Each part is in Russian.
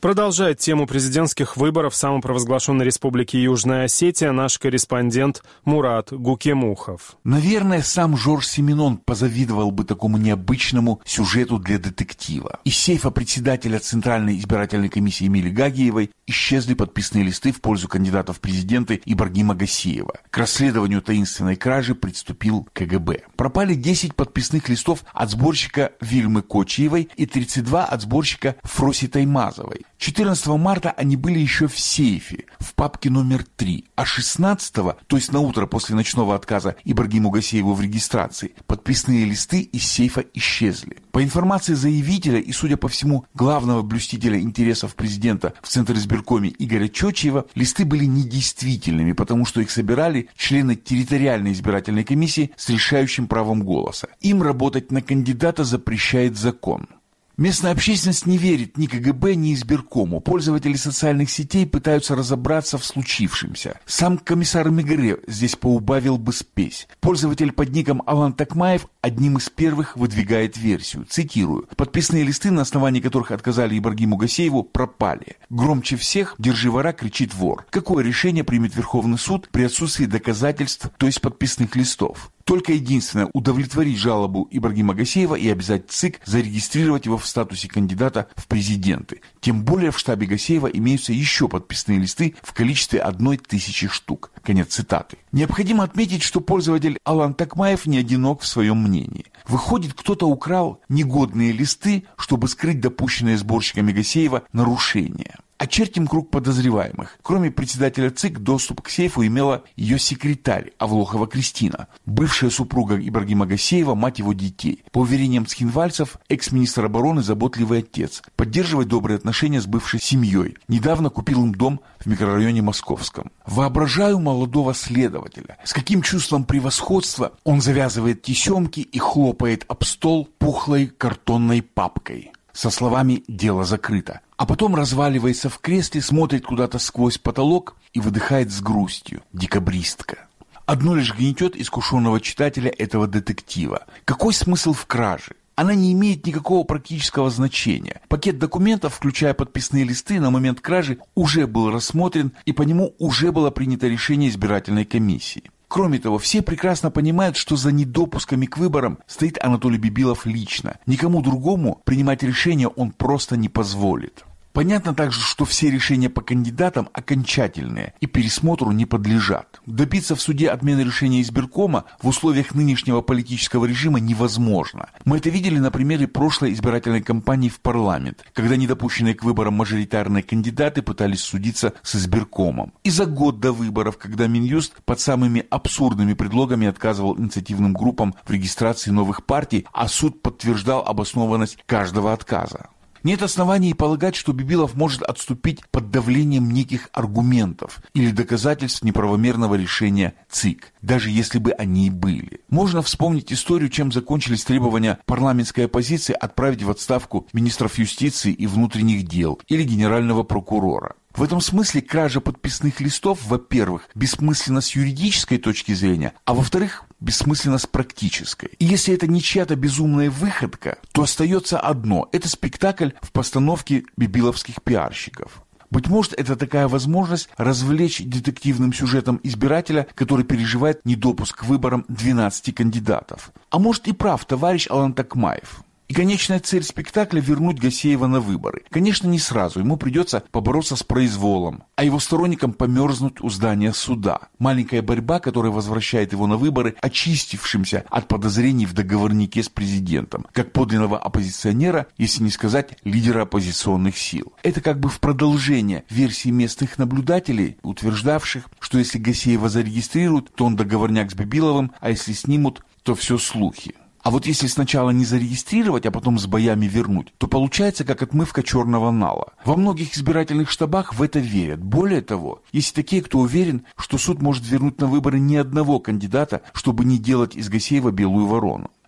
Продолжает тему президентских выборов в самопровозглашенной республике Южная Осетия наш корреспондент Мурат Гукемухов. Наверное, сам Жорж Сименон позавидовал бы такому необычному сюжету для детектива. Из сейфа председателя Центральной избирательной комиссии Эмили Гагиевой исчезли подписные листы в пользу кандидата в президенты Ибрагима Гасеева. К расследованию таинственной кражи приступил КГБ. Пропали 10 подписных листов от сборщика Вильмы Кочиевой и 32 от сборщика Фроси Таймазовой. 14 марта они были еще в сейфе, в папке номер 3, а 16-го, то есть на утро после ночного отказа Ибрагиму Гасееву в регистрации, подписные листы из сейфа исчезли. По информации заявителя и, судя по всему, главного блюстителя интересов президента в Центризбиркоме Игоря Чочиева, листы были недействительными, потому что их собирали члены территориальной избирательной комиссии с решающим правом голоса. Им работать на кандидата запрещает закон. Местная общественность не верит ни КГБ, ни избиркому. Пользователи социальных сетей пытаются разобраться в случившемся. Сам комиссар Мегре здесь поубавил бы спесь. Пользователь под ником Алан Такмаев одним из первых выдвигает версию. Цитирую. «Подписные листы, на основании которых отказали Ибрагиму Гасееву, пропали. Громче всех «Держи вора!» кричит вор. Какое решение примет Верховный суд при отсутствии доказательств, то есть подписных листов? Только единственное – удовлетворить жалобу Ибрагима Гасеева и обязать ЦИК зарегистрировать его в статусе кандидата в президенты. Тем более в штабе Гасеева имеются еще подписные листы в количестве 1000 штук». Конец цитаты. Необходимо отметить, что пользователь Алан Такмаев не одинок в своем мнении. Выходит, кто-то украл негодные листы, чтобы скрыть допущенные сборщиками Гасеева нарушения. Очертим круг подозреваемых. Кроме председателя ЦИК, доступ к сейфу имела ее секретарь Авлохова Кристина, бывшая супруга Ибрагима Гасеева, мать его детей. По уверениям цхинвальцев, экс-министр обороны заботливый отец, поддерживает добрые отношения с бывшей семьей. Недавно купил им дом в микрорайоне Московском. Воображаю молодого следователя. С каким чувством превосходства он завязывает тесемки и хлопает об стол пухлой картонной папкой со словами «дело закрыто». А потом разваливается в кресле, смотрит куда-то сквозь потолок и выдыхает с грустью. Декабристка. Одно лишь гнетет искушенного читателя этого детектива. Какой смысл в краже? Она не имеет никакого практического значения. Пакет документов, включая подписные листы, на момент кражи уже был рассмотрен, и по нему уже было принято решение избирательной комиссии. Кроме того, все прекрасно понимают, что за недопусками к выборам стоит Анатолий Бибилов лично. Никому другому принимать решение он просто не позволит. Понятно также, что все решения по кандидатам окончательные и пересмотру не подлежат. Добиться в суде отмены решения избиркома в условиях нынешнего политического режима невозможно. Мы это видели на примере прошлой избирательной кампании в парламент, когда недопущенные к выборам мажоритарные кандидаты пытались судиться с избиркомом. И за год до выборов, когда Минюст под самыми абсурдными предлогами отказывал инициативным группам в регистрации новых партий, а суд подтверждал обоснованность каждого отказа. Нет оснований полагать, что Бибилов может отступить под давлением неких аргументов или доказательств неправомерного решения ЦИК, даже если бы они и были. Можно вспомнить историю, чем закончились требования парламентской оппозиции отправить в отставку министров юстиции и внутренних дел или генерального прокурора. В этом смысле кража подписных листов, во-первых, бессмысленна с юридической точки зрения, а во-вторых, бессмысленно с практической. И если это не чья-то безумная выходка, то остается одно – это спектакль в постановке бибиловских пиарщиков. Быть может, это такая возможность развлечь детективным сюжетом избирателя, который переживает недопуск к выборам 12 кандидатов. А может и прав товарищ Алан Такмаев. И конечная цель спектакля – вернуть Гасеева на выборы. Конечно, не сразу, ему придется побороться с произволом, а его сторонникам померзнуть у здания суда. Маленькая борьба, которая возвращает его на выборы, очистившимся от подозрений в договорнике с президентом, как подлинного оппозиционера, если не сказать лидера оппозиционных сил. Это как бы в продолжение версии местных наблюдателей, утверждавших, что если Гасеева зарегистрируют, то он договорняк с Бибиловым, а если снимут, то все слухи. А вот если сначала не зарегистрировать, а потом с боями вернуть, то получается как отмывка черного нала. Во многих избирательных штабах в это верят. Более того, есть такие, кто уверен, что суд может вернуть на выборы ни одного кандидата, чтобы не делать из Гасеева белую ворону.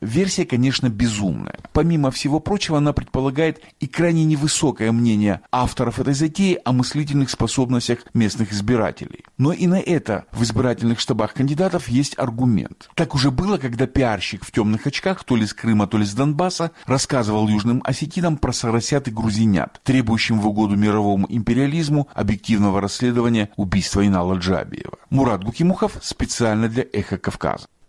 Версия, конечно, безумная. Помимо всего прочего, она предполагает и крайне невысокое мнение авторов этой затеи о мыслительных способностях местных избирателей. Но и на это в избирательных штабах кандидатов есть аргумент. Так уже было, когда пиарщик в темных очках, то ли с Крыма, то ли с Донбасса, рассказывал южным осетинам про соросят и грузинят, требующим в угоду мировому империализму объективного расследования убийства Инала Джабиева. Мурат Гукемухов специально для «Эхо Кавказа».